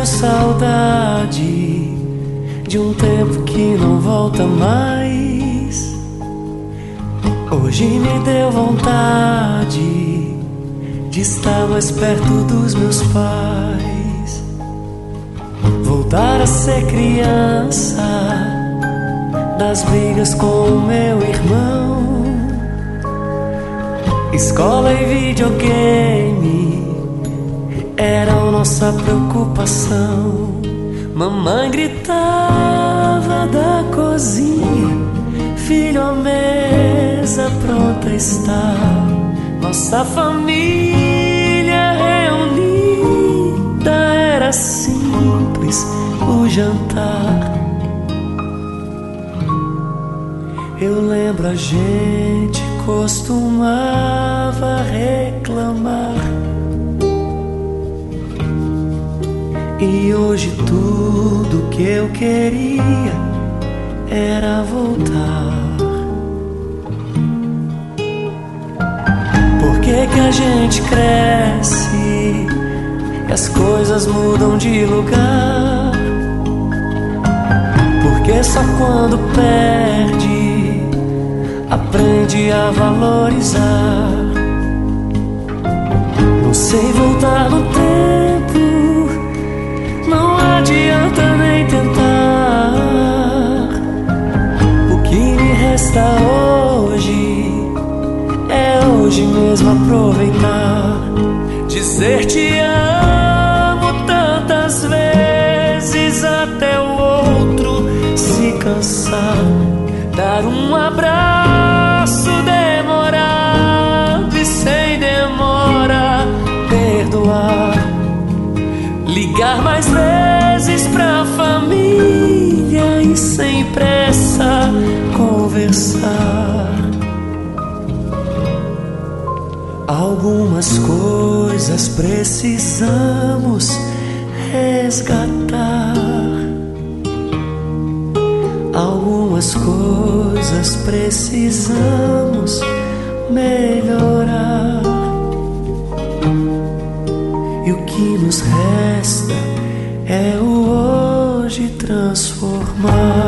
tenho saudade de um tempo que não volta mais. Hoje me deu vontade de estar mais perto dos meus pais, voltar a ser criança, das brigas com o meu irmão. Escola e videogame eram nossa preocupação. Mamãe gritava da cozinha: filho, a mesa pronta está. Nossa família reunida, era simples o jantar. Eu lembro, a gente costumava reclamar, e hoje tudo que eu queria era voltar. Por que que a gente cresce e as coisas mudam de lugar? Porque só quando perde aprende a valorizar. Não sei voltar no tempo, não adianta nem tentar. O que me resta hoje é hoje mesmo aproveitar. Dizer te amo tantas vezes até o outro se cansar. Dar um abraço demorado e sem demora perdoar. Ligar mais vezes pra família e sem pressa conversar. Algumas coisas precisamos resgatar. Algumas coisas precisamos melhorar. E o que nos resta é o hoje transformar.